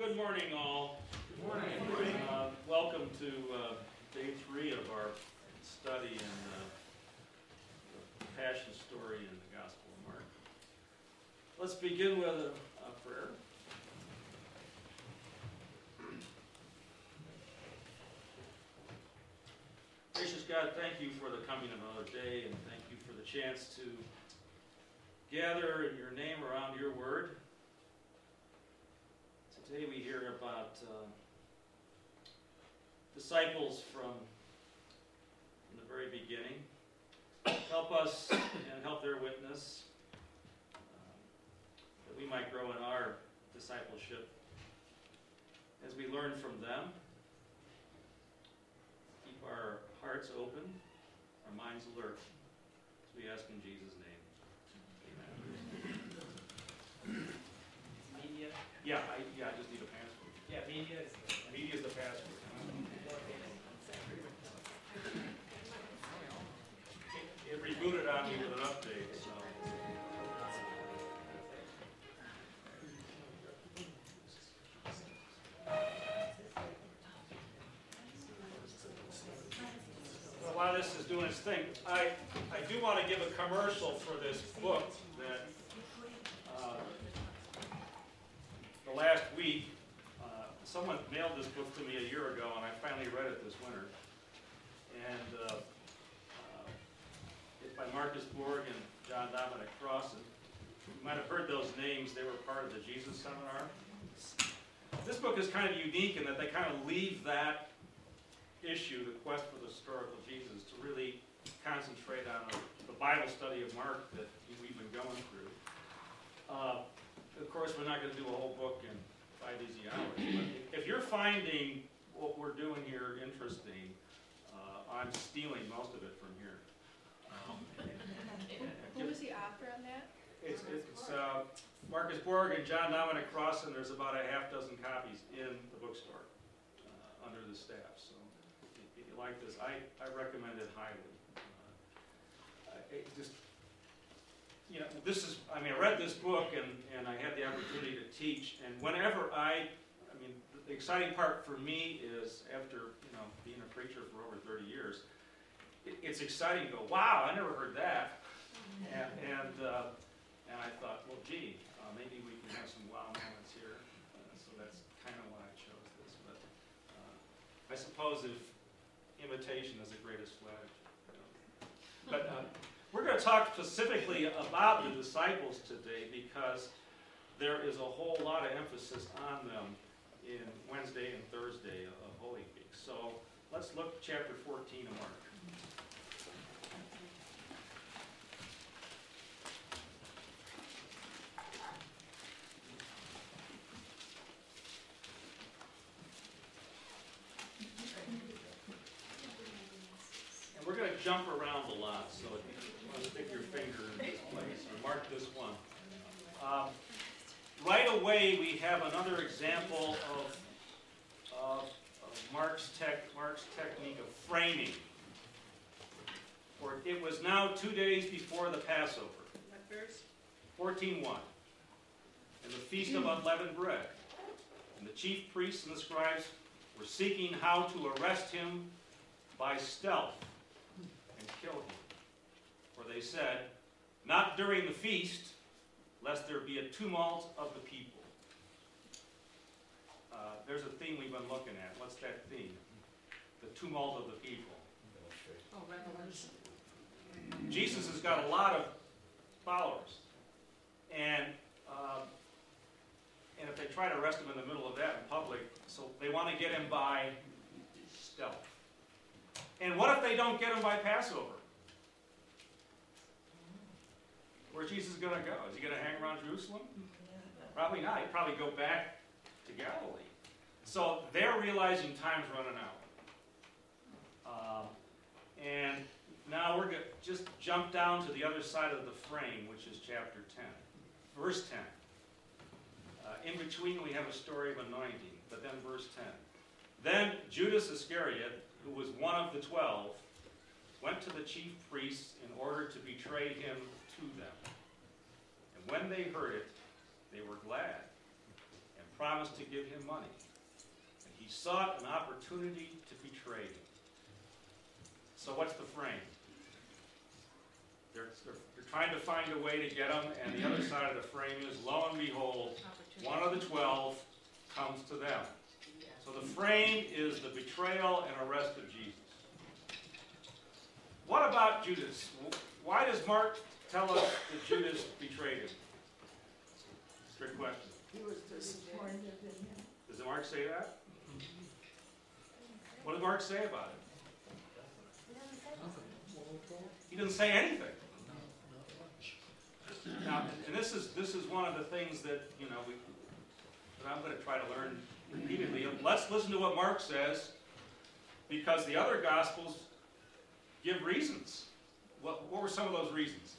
Good morning, all. Good morning. Welcome to day 3 of our study in the Passion story in the Gospel of Mark. Let's begin with a prayer. Gracious God, thank you for the coming of another day, and thank you for the chance to gather in your name around your word. Today we hear about disciples from the very beginning. Help us and help their witness that we might grow in our discipleship as we learn from them. Keep our hearts open, our minds alert, as we ask in Jesus' name. Amen. Media? Yeah, I just need a password. Yeah, media is Media is the password. It rebooted on me with an update, so. Well, while this is doing its thing, I do want to give a commercial for this book that the last week, someone mailed this book to me a year ago, and I finally read it this winter. And it's by Marcus Borg and John Dominic Crossan. You might have heard those names. They were part of the Jesus Seminar. This book is kind of unique in that they kind of leave that issue, the quest for the historical Jesus, to really concentrate on the Bible study of Mark that we've been going through. Of course, we're not going to do a whole book in 5 easy hours, but if you're finding what we're doing here interesting, I'm stealing most of it from here. Who was the author on that? It's Marcus Borg and John Dominic Crossan. There's about a half dozen copies in the bookstore under the staff. So if you like this, I recommend it highly. I read this book and I had the opportunity to teach. And whenever the exciting part for me is after being a preacher for over 30 years, it's exciting to go, wow, I never heard that. And I thought, well, gee, maybe we can have some wow moments here. So that's kind of why I chose this. But I suppose if imitation is the greatest flattery. But we're going to talk specifically about the disciples today because there is a whole lot of emphasis on them in Wednesday and Thursday of Holy Week. So let's look at chapter 14 of Mark. And we're going to jump around a lot, so if you want to stick your finger in this place or mark this one. Right away, we have another example of Mark's technique of framing. For it was now 2 days before the Passover. What verse? 14:1. And the feast of unleavened bread. And the chief priests and the scribes were seeking how to arrest him by stealth and kill him. For they said, not during the feast, lest there be a tumult of the people. There's a theme we've been looking at. What's that theme? The tumult of the people. Oh, Revelation. Jesus has got a lot of followers. And if they try to arrest him in the middle of that in public, so they want to get him by stealth. And what if they don't get him by Passover? Where's Jesus going to go? Is he going to hang around Jerusalem? Probably not. He'd probably go back to Galilee. So they're realizing time's running out. And now we're going to just jump down to the other side of the frame, which is chapter 10. Verse 10. In between we have a story of anointing, but then verse 10. Then Judas Iscariot, who was one of the 12, went to the chief priests in order to betray him to them. And when they heard it, they were glad and promised to give him money. And he sought an opportunity to betray him. So what's the frame? They're trying to find a way to get him, and the other side of the frame is, lo and behold, one of the 12 comes to them. So the frame is the betrayal and arrest of Jesus. What about Judas? Why does Mark tell us that Judas betrayed him? Trick question. He was disappointed in him. Does Mark say that? What did Mark say about it? He didn't say anything. Now, and this is one of the things that that I'm going to try to learn repeatedly. Let's listen to what Mark says, because the other Gospels give reasons. What were some of those reasons?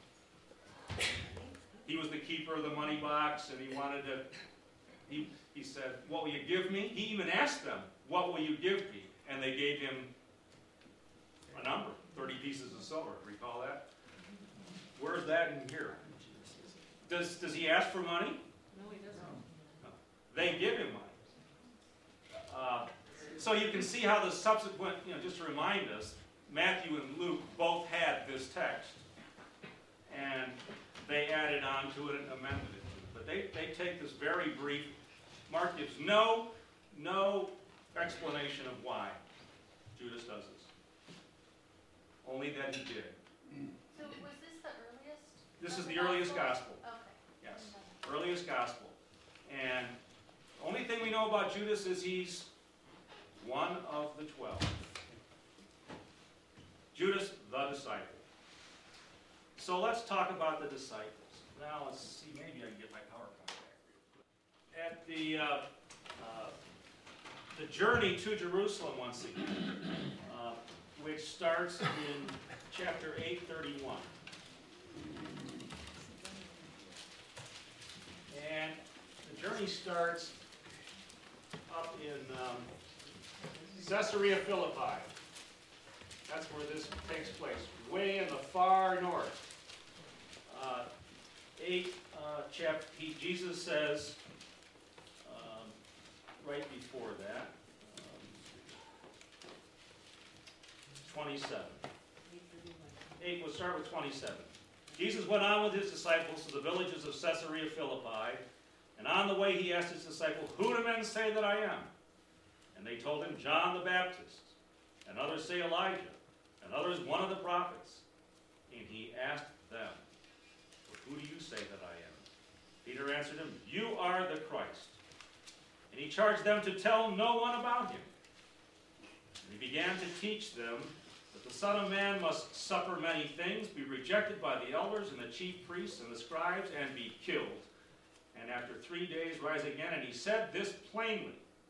He was the keeper of the money box, and he wanted to. He said, "What will you give me?" He even asked them, "What will you give me?" And they gave him a number, 30 pieces of silver. Recall that? Where's that in here? Does he ask for money? No, he doesn't. No. They give him money. So you can see how the subsequent, just to remind us, Matthew and Luke both had this text, and they added on to it and amended it. But they take this very brief. Mark gives no explanation of why Judas does this. Only that he did. So was this the earliest? This of is the the earliest Gospels? gospel. Okay. Yes, earliest gospel. And the only thing we know about Judas is he's one of the 12. Judas, the disciple. So let's talk about the disciples. Now let's see, maybe I can get my PowerPoint back. At the journey to Jerusalem once again, which starts in chapter 8:31. And the journey starts up in Caesarea Philippi. That's where this takes place, way in the far north. Jesus says, right before that, 27. We'll start with 27. Jesus went on with his disciples to the villages of Caesarea Philippi, and on the way he asked his disciples, "Who do men say that I am?" And they told him, "John the Baptist, and others say Elijah, and others one of the prophets." And he asked them, "But who do you say that I am?" Peter answered him, "You are the Christ." And he charged them to tell no one about him. And he began to teach them that the Son of Man must suffer many things, be rejected by the elders and the chief priests and the scribes, and be killed, and after 3 days rise again. And he said this plainly.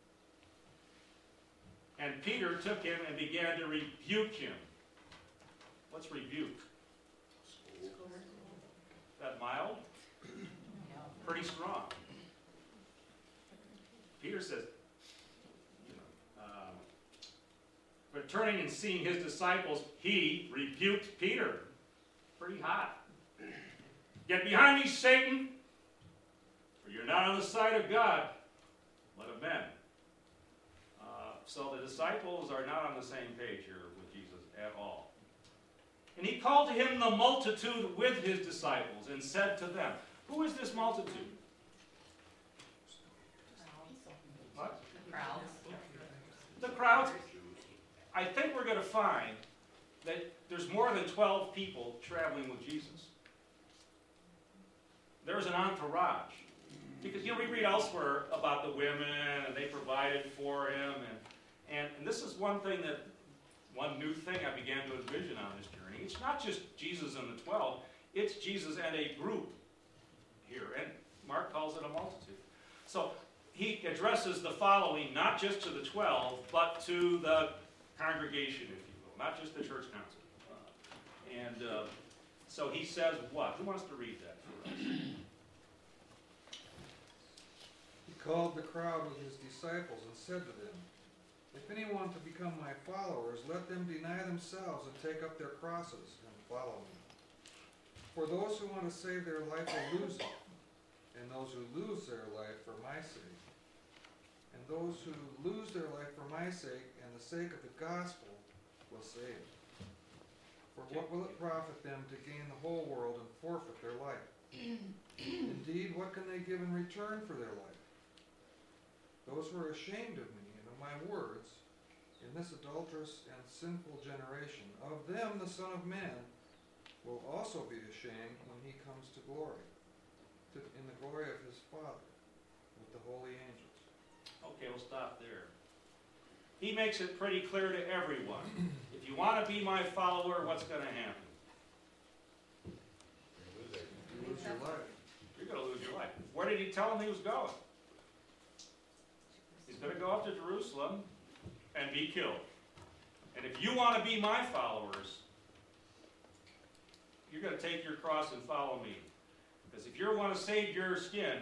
And Peter took him and began to rebuke him. What's rebuke? Is that mild? Pretty strong. Peter says, but turning and seeing his disciples, he rebuked Peter. Pretty hot. "Get behind me, Satan, for you're not on the side of God, but of men." So the disciples are not on the same page here with Jesus at all. And he called to him the multitude with his disciples and said to them, "Who is this multitude?" What? The crowds. I think we're going to find that there's more than 12 people traveling with Jesus. There's an entourage. Because we read elsewhere about the women, and they provided for him, and this is one new thing I began to envision on this journey. It's not just Jesus and the 12, it's Jesus and a group here, and Mark calls it a multitude. So he addresses the following, not just to the 12, but to the congregation, if you will, not just the church council. So he says what? Who wants to read that for us? He called the crowd with his disciples and said to them, "If anyone to become my followers, let them deny themselves and take up their crosses and follow me. For those who want to save their life will lose it, and those who lose their life for my sake and those who lose their life for my sake and the sake of the gospel will save it. For what will it profit them to gain the whole world and forfeit their life? Indeed, what can they give in return for their life? Those who are ashamed of me and of my words in this adulterous and sinful generation, of them the Son of Man will also be ashamed when he comes to glory, in the glory of his Father, with the holy angels. Okay, we'll stop there. He makes it pretty clear to everyone. If you want to be my follower, what's going to happen? You lose your life. You're going to lose your life. Where did he tell him he was going? He's going to go up to Jerusalem and be killed. And if you want to be my followers, you're going to take your cross and follow me. Because if you want to save your skin,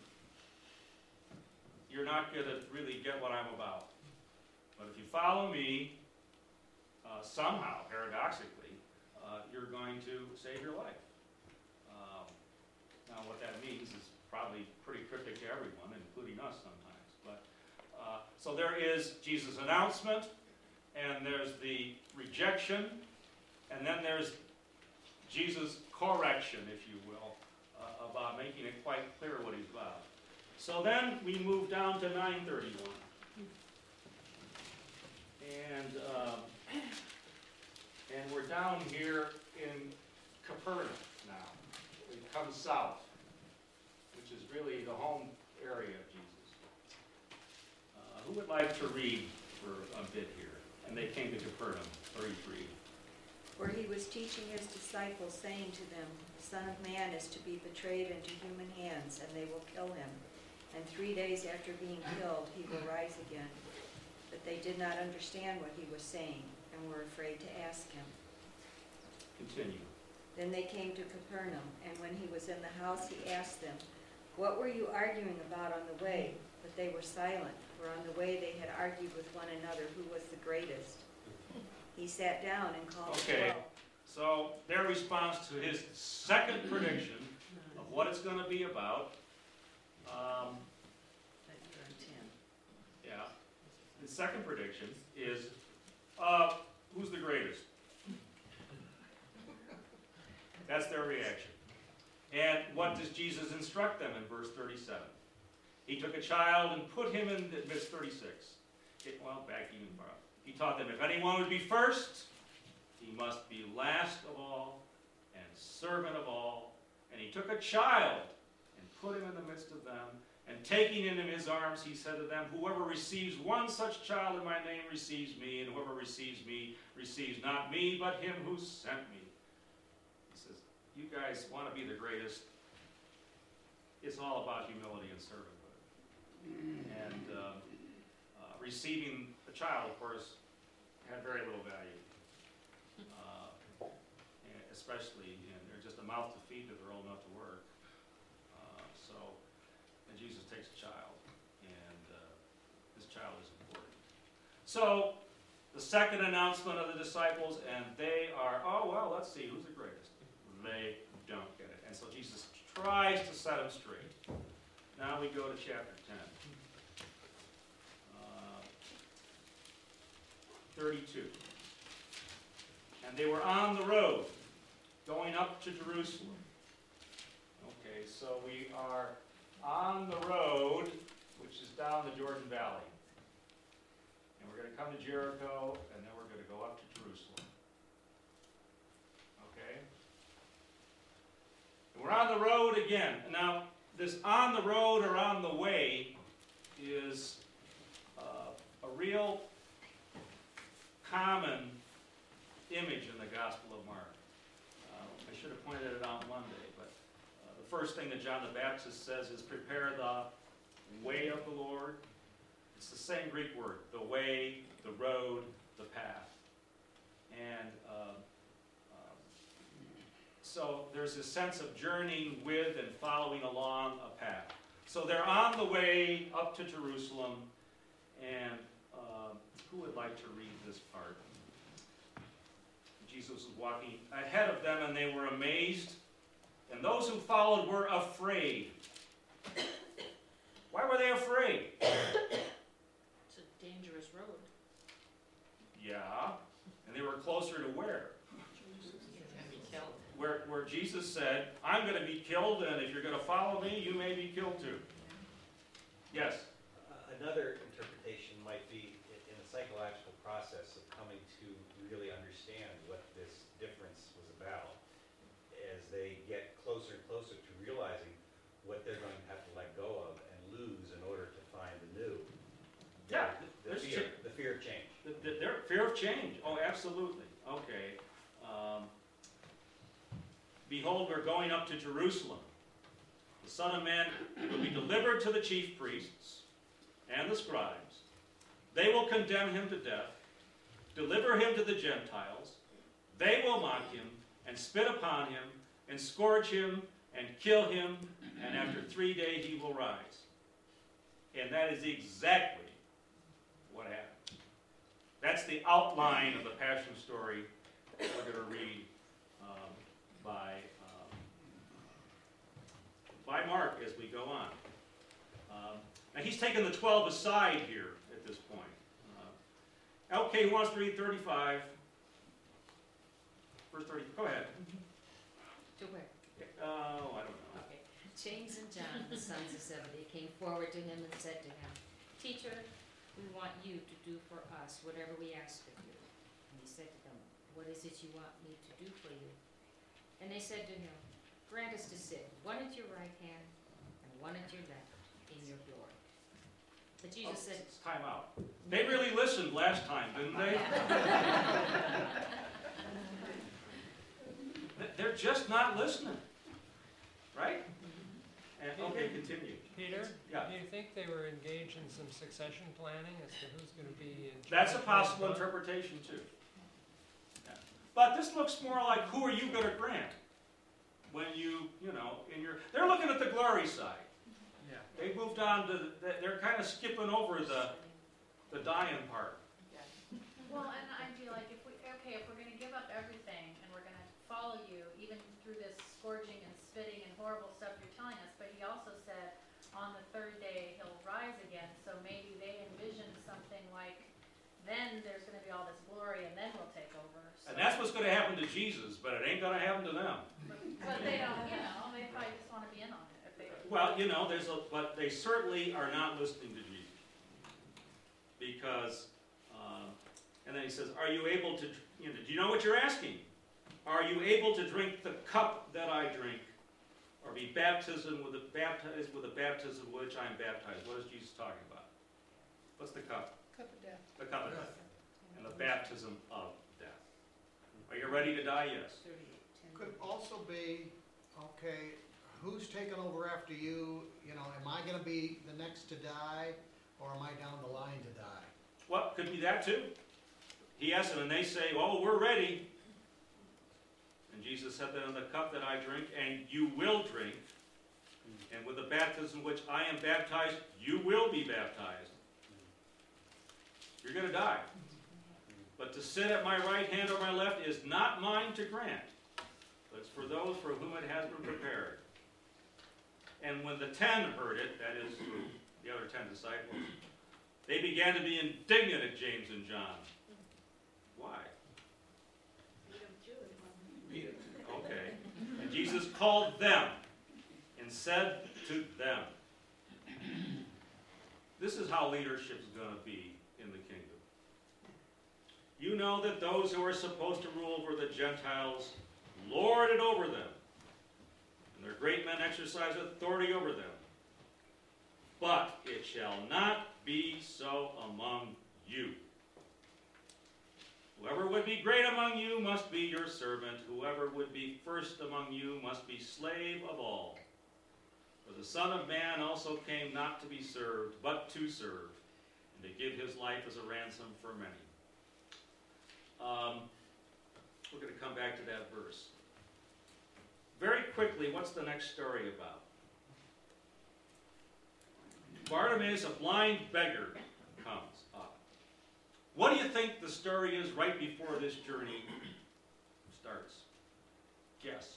you're not going to really get what I'm about. But if you follow me, somehow, paradoxically, you're going to save your life. Now, what that means is probably pretty cryptic to everyone, including us sometimes. But so there is Jesus' announcement, and there's the rejection, and then there's Jesus' correction, if you will, about making it quite clear what he's about. So then we move down to 931. And we're down here in Capernaum now. We come south, which is really the home area of Jesus. Who would like to read for a bit here? And they came to Capernaum, 33. Where he was teaching his disciples, saying to them, the Son of Man is to be betrayed into human hands, and they will kill him. And 3 days after being killed, he will rise again. But they did not understand what he was saying, and were afraid to ask him. Continue. Then they came to Capernaum, and when he was in the house, he asked them, what were you arguing about on the way? But they were silent, for on the way they had argued with one another who was the greatest. He sat down and called the 12. So their response to his second prediction of what it's going to be about, yeah, his second prediction is, who's the greatest? That's their reaction. And what does Jesus instruct them in verse 37? He took a child and put him in the midst, 36. Back even farther. He taught them, if anyone would be first, he must be last of all and servant of all. And he took a child and put him in the midst of them. And taking him in his arms, he said to them, whoever receives one such child in my name receives me, and whoever receives me receives not me, but him who sent me. He says, you guys want to be the greatest. It's all about humility and servanthood. And receiving a child, of course, had very little value. Especially, they're just a mouth to feed if they're old enough to work. And Jesus takes a child, and this child is important. So, the second announcement of the disciples, and they are, let's see, who's the greatest? They don't get it. And so Jesus tries to set them straight. Now we go to chapter 10. 32. And they were on the road, going up to Jerusalem. Okay, so we are on the road, which is down the Jordan Valley. And we're going to come to Jericho, and then we're going to go up to Jerusalem. Okay? And we're on the road again. Now, this on the road or on the way is a real common image in the Gospel of Mark. I should have pointed it out Monday, but the first thing that John the Baptist says is, prepare the way of the Lord. It's the same Greek word, the way, the road, the path. And so there's a sense of journeying with and following along a path. So they're on the way up to Jerusalem, and who would like to read this part? Jesus was walking ahead of them, and they were amazed, and those who followed were afraid. Why were they afraid? dangerous road. Yeah, and they were closer to where? Can be killed. Where Jesus said, I'm going to be killed, and if you're going to follow me, you may be killed too. Yes? Another interpretation might be in the psychological process of coming to really understand what this difference was about, as they get closer and closer to realizing what they're going to have to let go of and lose in order to find the new. Yeah, The there's fear of change. Their fear of change. Oh, absolutely. Okay. Behold, we're going up to Jerusalem. The Son of Man will be delivered to the chief priests and the scribes. They will condemn him to death, deliver him to the Gentiles. They will mock him and spit upon him and scourge him and kill him, and after 3 days he will rise. And that is exactly what happened. That's the outline of the Passion story that we're going to read by Mark as we go on. Now he's taken the 12 aside here at this point. LK wants to read 35. Verse 30. Go ahead. To where? Oh, I don't know. Okay. James and John, the sons of Zebedee, came forward to him and said to him, Teacher, we want you to do for us whatever we ask of you. And he said to them, What is it you want me to do for you? And they said to him, Grant us to sit, one at your right hand and one at your left, in your glory. But Jesus said, It's time out. They really listened last time, didn't they? They're just not listening. Right? And, okay, continue. Peter, Yeah. do you think they were engaged in some succession planning as to who's going to be in charge? That's a of possible what? interpretation too. Yeah. But this looks more like, who are you going to grant? When they're looking at the glory side. Yeah. They moved on to, they're kind of skipping over the dying part. Well, and I feel like if we're going to give up everything and we're going to follow you, even through this scourging and spitting and horrible stuff you're telling us, but he also said on the third day he'll rise again, so maybe they envisioned something like, then there's going to be all this glory and then we'll take over. So. And that's what's going to happen to Jesus, but it ain't going to happen to them. But they don't, they probably just want to be in on it. If they, Well, but they certainly are not listening to Jesus. Because, and then he says, are you able to, do you know what you're asking? Are you able to drink the cup that I drink? Or be baptized with the baptism which I am baptized? What is Jesus talking about? What's the cup? Cup of death. The cup of death. And the baptism of death. Are you ready to die? Yes. 38:10. Could also be, okay, who's taking over after you? Am I going to be the next to die, or am I down the line to die? Well, could be that too. He asked them, and they say, "Oh, we're ready." And Jesus said that in the cup that I drink, and you will drink, and with the baptism which I am baptized, you will be baptized. You're going to die. But to sit at my right hand or my left is not mine to grant, but it's for those for whom it has been prepared. And when the 10 heard it, that is, the other 10 disciples, they began to be indignant at James and John. Why? Okay. And Jesus called them and said to them, this is how leadership is going to be in the kingdom. You know that those who are supposed to rule over the Gentiles lord it over them, and their great men exercise authority over them. But it shall not be so among you. Whoever would be great among you must be your servant. Whoever would be first among you must be slave of all. For the Son of Man also came not to be served, but to serve, and to give his life as a ransom for many. We're going to come back to that verse. Very quickly, what's the next story about? Bartimaeus, a blind beggar, comes up. What do you think the story is right before this journey starts? Guess.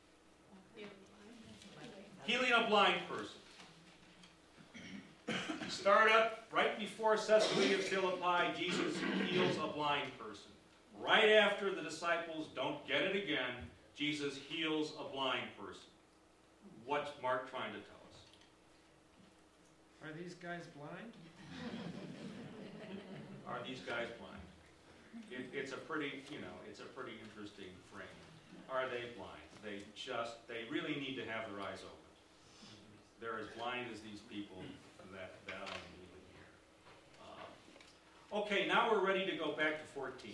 Healing a blind person. Start up right before Caesarea Philippi, Jesus heals a blind person. Right after the disciples don't get it again, Jesus heals a blind person. What's Mark trying to tell us? Are these guys blind? Are these guys blind? It's a pretty, it's a pretty interesting frame. Are they blind? They really need to have their eyes open. They're as blind as these people, and that I'm leaving here. Okay, now we're ready to go back to 14.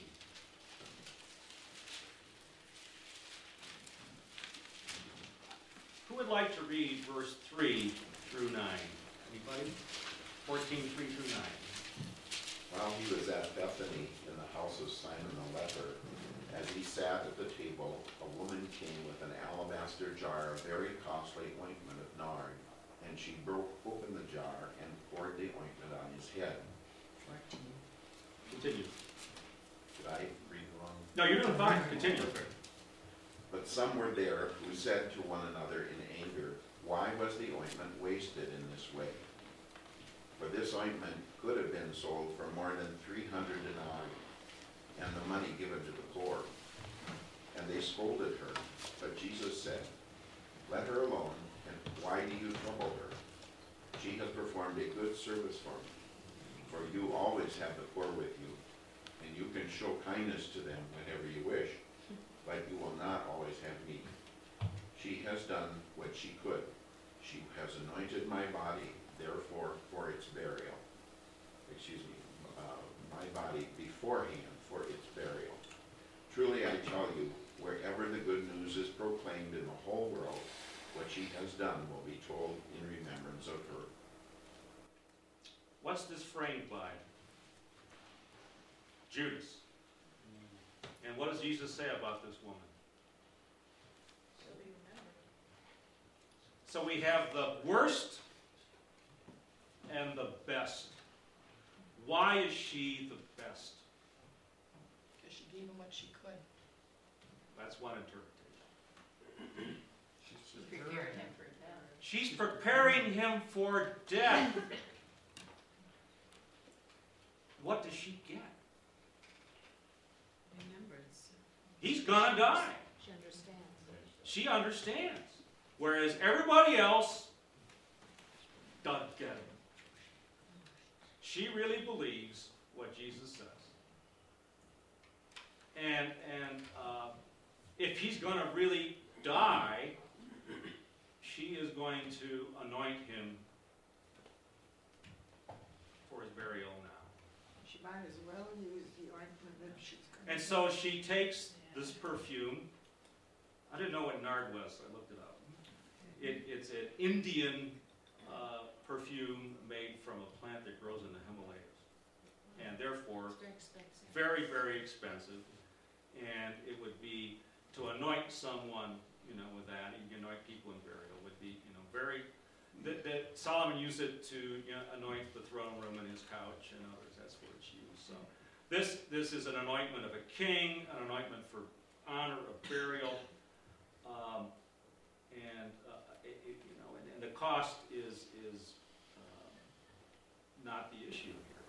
Who would like to read verse 3 through 9? Anybody? 14, 3 through 9. While he was at Bethany in the house of Simon the leper, as he sat at the table, a woman came with an alabaster jar of very costly ointment of nard, and she broke open the jar and poured the ointment on his head. Continue. Did I read wrong? No, you're doing fine. Continue. But some were there who said to one another in anger, "Why was the ointment wasted in this way? For this ointment could have been sold for more than 300 denarii, and the money given to the poor." And they scolded her. But Jesus said, "Let her alone, and why do you trouble her? She has performed a good service for me. For you always have the poor with you, and you can show kindness to them whenever you wish, but you will not always have me. She has done what she could. She has anointed my body, therefore, for its burial." My body beforehand for its burial. "Truly I tell you, wherever the good news is proclaimed in the whole world, what she has done will be told in remembrance of her." What's this framed by? Judas. And what does Jesus say about this woman? She'll be remembered. So we have the worst and the best. Why is she the best? Because she gave him what she could. That's one interpretation. Prepared him for death. She's preparing him for death. What does she get? Remembrance. He's gonna die. She understands. She understands. Whereas everybody else doesn't get it. She really believes what Jesus says. And if he's going to really die, she is going to anoint him for his burial now. She might as well use the ointment if she's going And so she takes this perfume. I didn't know what nard was, so I looked it up. It's an Indian perfume made from a plant that grows in the Himalayas. And therefore, It's very expensive. very, very expensive. And it would be, to anoint someone, with that, you can anoint people in burial, would be, very, that Solomon used it to anoint the throne room and his couch and others. That's where it's used. So this is an anointment of a king, an anointment for honor of burial, and the cost is not the issue here.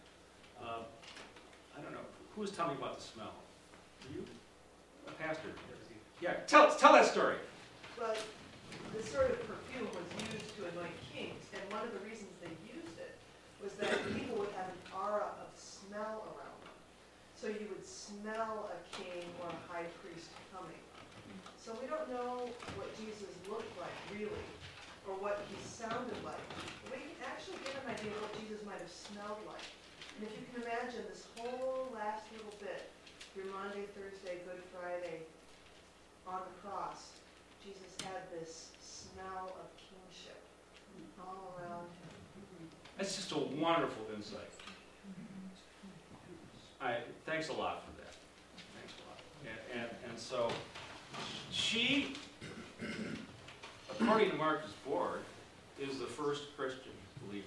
I don't know, who was telling me about the smell? Were you? A pastor? Yeah, tell that story. Well, this sort of perfume was used to anoint kings, and one of the reasons they used it was that people would have an aura of smell around them. So you would smell a king or a high priest coming. So we don't know what Jesus looked like, really, or what he sounded like. But we can actually get an idea of what Jesus might have smelled like. And if you can imagine this whole last little bit, through Monday, Thursday, Good Friday, on the cross, Jesus had this smell of kingship all around him. That's just a wonderful insight. Thanks a lot for that. Thanks a lot. And so she, according to Marcus Borg, is the first Christian believer.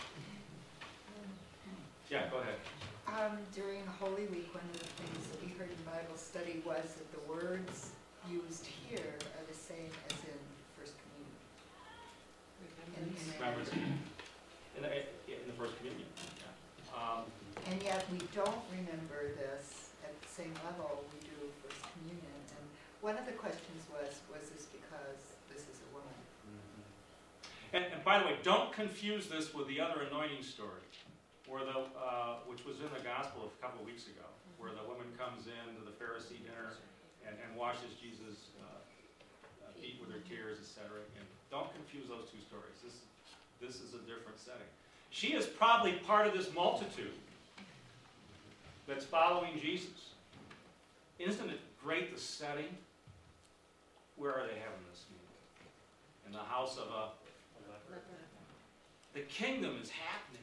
Yeah, go ahead. During Holy Week, one of the things that we heard in Bible study was that the words used here are the same as in First Communion. Remembrance in the First don't remember this at the same level we do First Communion. And one of the questions was this because this is a woman? And by the way, don't confuse this with the other anointing story, where which was in the gospel a couple of weeks ago, where the woman comes in to the Pharisee dinner and washes Jesus' feet with her tears, etc. And don't confuse those two stories. This is a different setting. She is probably part of this multitude that's following Jesus. Isn't it great, the setting? Where are they having this meeting? In the house of a... The kingdom is happening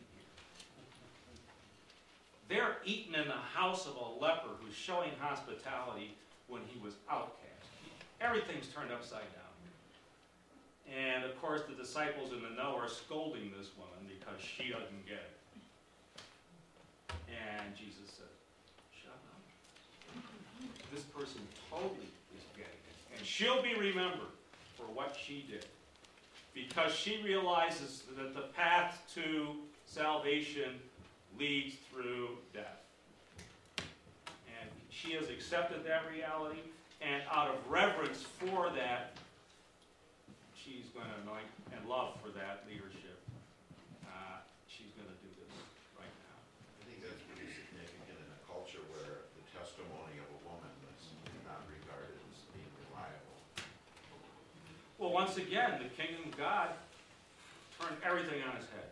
here. They're eating in the house of a leper who's showing hospitality when he was outcast. Everything's turned upside down. And of course the disciples in the know are scolding this woman because she doesn't get it. And Jesus said, shut up. This person totally is getting it. And she'll be remembered for what she did. Because she realizes that the path to salvation leads through death. And she has accepted that reality, and out of reverence for that, she's going to anoint and love for that leadership. She's going to do this right now. I think that's pretty significant in a culture where the testimony of a woman was not regarded as being reliable. Well, once again, the kingdom of God turned everything on its head.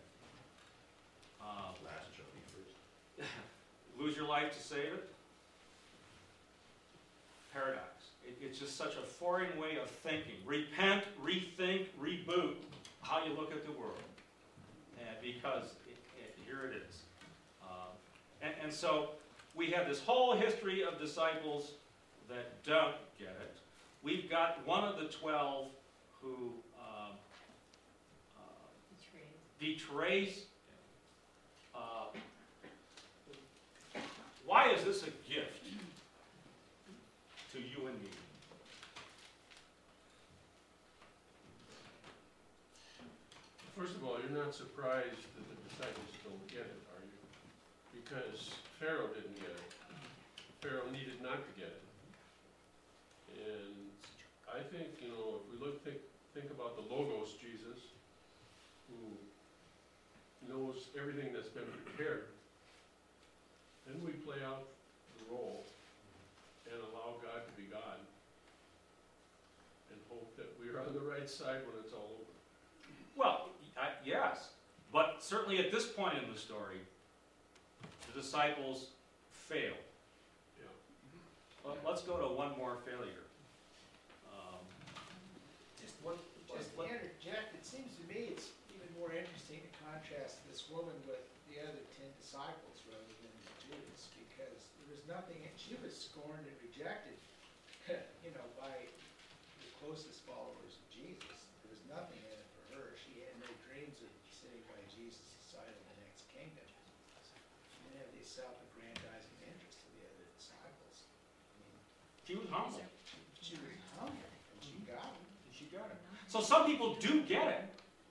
Last shall be first. Lose your life to save it? Paradox. It's just such a foreign way of thinking. Repent, rethink, reboot how you look at the world. Because here it is. And so we have this whole history of disciples that don't get it. We've got one of the 12 who betrays. Why is this a gift to you and me? First of all, you're not surprised that the disciples don't get it, are you? Because Pharaoh didn't get it. Pharaoh needed not to get it. And I think, if we think about the Logos Jesus, who knows everything that's been prepared, then we play out the role and allow God to be God and hope that we're on the right side when it's all over. Well, yes, but certainly at this point in the story, the disciples fail. Yeah. Let's go to one more failure. Just to interject, it seems to me it's even more interesting to contrast this woman with the other 10 disciples rather than Judas, because there was nothing, she was scorned and rejected, by the closest followers of Jesus. There was nothing in it for her. She had no dreams of sitting by Jesus' side in the next kingdom. She didn't have the self-aggrandizing interest of the other disciples. She was humble. She was humble, and she got him. So some people do get it.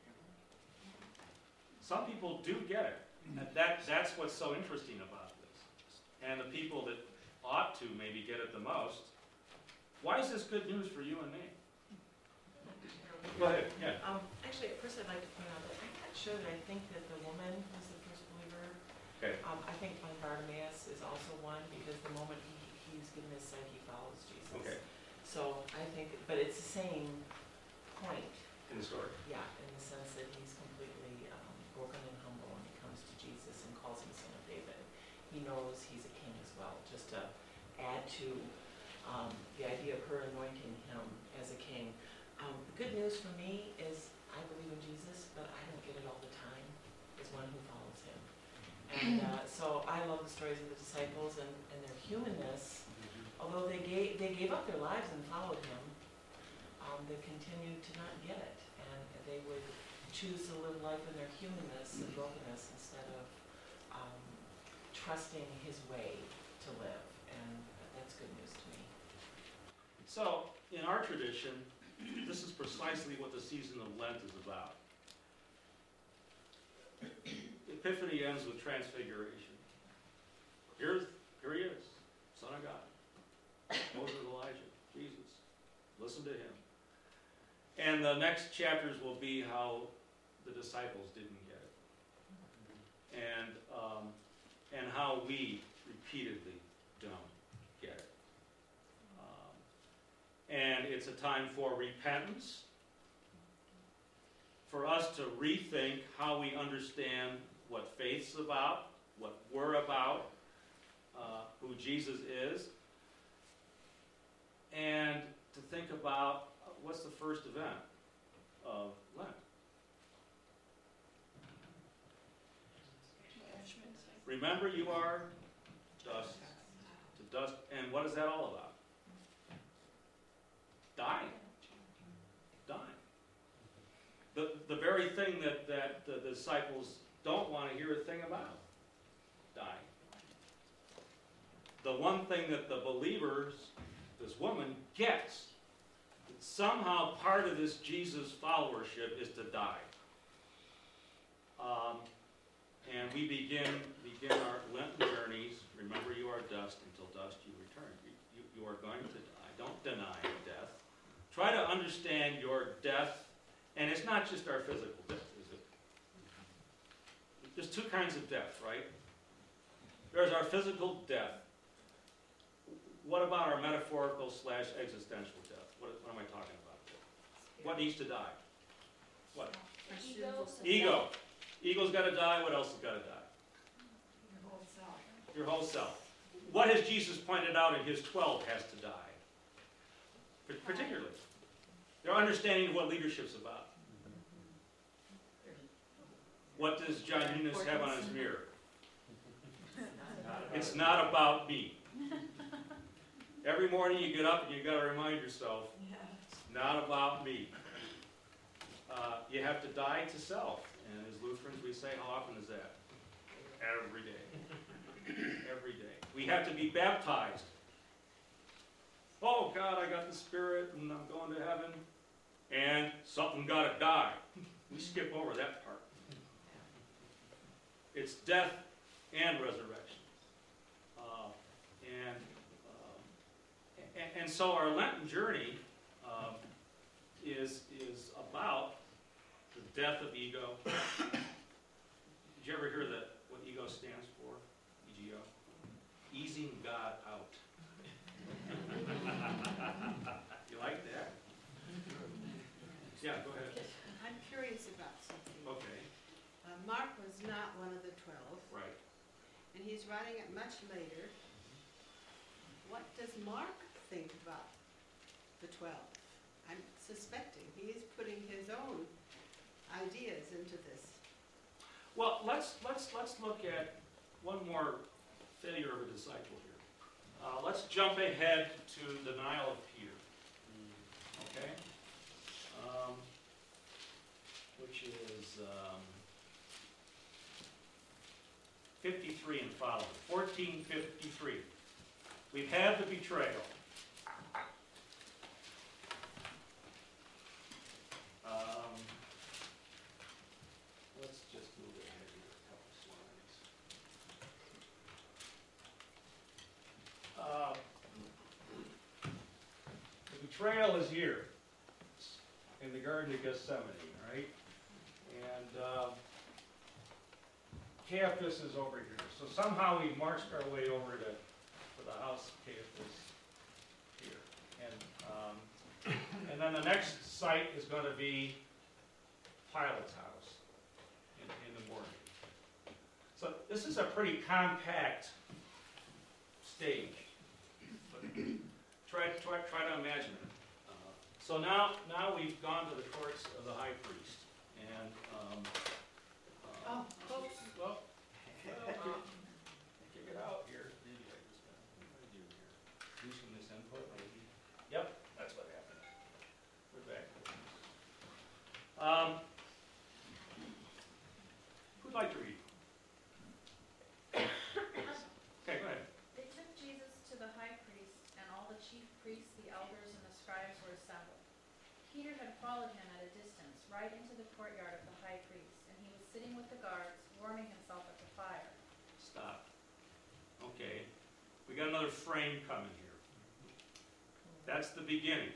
Some people do get it. And that's what's so interesting about this. And the people that ought to maybe get it the most. Why is this good news for you and me? Go ahead. Yeah. Actually, at first I'd like to point out that I'm not sure that I think that the woman was the first believer. Okay. I think Bartimaeus is also one, because the moment he's given his sight, he follows Jesus. Okay. So I think, but it's the same point. In the story. Yeah, in the sense that he's completely broken and humble when he comes to Jesus and calls him Son of David. He knows he's a king as well, just to add to the idea of her anointing him as a king. The good news for me is I believe in Jesus, but I don't get it all the time as one who follows him. And so I love the stories of the disciples and their humanness. Although they gave up their lives and followed him, they continued to not get it. And they would choose to live life in their humanness and brokenness instead of trusting his way to live. And that's good news to me. So, in our tradition, this is precisely what the season of Lent is about. Epiphany ends with Transfiguration. Here he is, Son of God. Moses, Elijah, Jesus. Listen to him. And the next chapters will be how the disciples didn't get it. And how we repeatedly don't get it. And it's a time for repentance, for us to rethink how we understand what faith's about, what we're about, who Jesus is, and to think about what's the first event of Lent. Remember, you are dust to dust. And what is that all about? Dying. Dying. The very thing that the disciples don't want to hear a thing about. Dying. The one thing that the believers, this woman, gets, that somehow part of this Jesus followership is to die. And we begin our Lenten journeys. Remember, you are dust, until dust you return. You are going to die. Don't deny death. Try to understand your death. And it's not just our physical death, is it? There's two kinds of death, right? There's our physical death. What about our metaphorical / existential death? What am I talking about there? What needs to die? What? Ego. Ego's got to die. What else has got to die? Your whole self. Your whole self. What has Jesus pointed out in his 12 has to die? Particularly. Their understanding of what leadership's about. What does John Eunice have on his mirror? It's not about me. Every morning you get up and you got to remind yourself, it's not about me. You have to die to self. And as Lutherans, we say, how often is that? Every day. Every day. We have to be baptized. Oh, God, I got the Spirit and I'm going to heaven. And something got to die. We skip over that part. It's death and resurrection. And so our Lenten journey is about the death of ego. Did you ever hear what ego stands for? EGO? Easing God out. You like that? Yeah, go ahead. I'm curious about something. Okay, Mark was not one of the 12, right. and he's writing it much later. What does Mark think about the 12? I'm suspecting he is putting his own ideas into this. Well, let's look at one more failure of a disciple here. Let's jump ahead to the denial of Peter. Okay? Which is 53 and following. 1453. We've had the betrayal. Let's just move ahead here a couple slides. The betrayal is here in the Garden of Gethsemane, right? And Caiaphas is over here. So somehow we marched our way over to the house of Caiaphas here. And then the next site is going to be Pilate's house in the morning. So this is a pretty compact stage. But try to imagine it. So now we've gone to the courts of the high priest. And well, kick it out here. Maybe I just got what did I do here? Loosen this input, maybe. Yep, that's what happened. We're back. Who'd like to read? Okay, go ahead. They took Jesus to the high priest, and all the chief priests, the elders, and the scribes were assembled. Peter had followed him at a distance, right into the courtyard of the high priest, and he was sitting with the guards, warming himself at the fire. Stop. Okay. got another frame coming here. That's the beginning.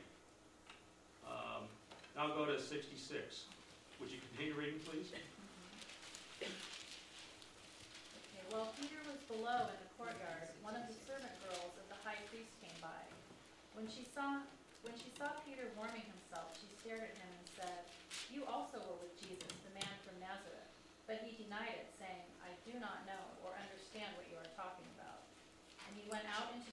Now go to 66. Would you continue reading, please? Okay, while Peter was below in the courtyard, one of the servant girls of the high priest came by. When she saw Peter warming himself, she stared at him and said, "You also were with Jesus, the man from Nazareth." But he denied it, saying, "I do not know or understand what you are talking about." And he went out into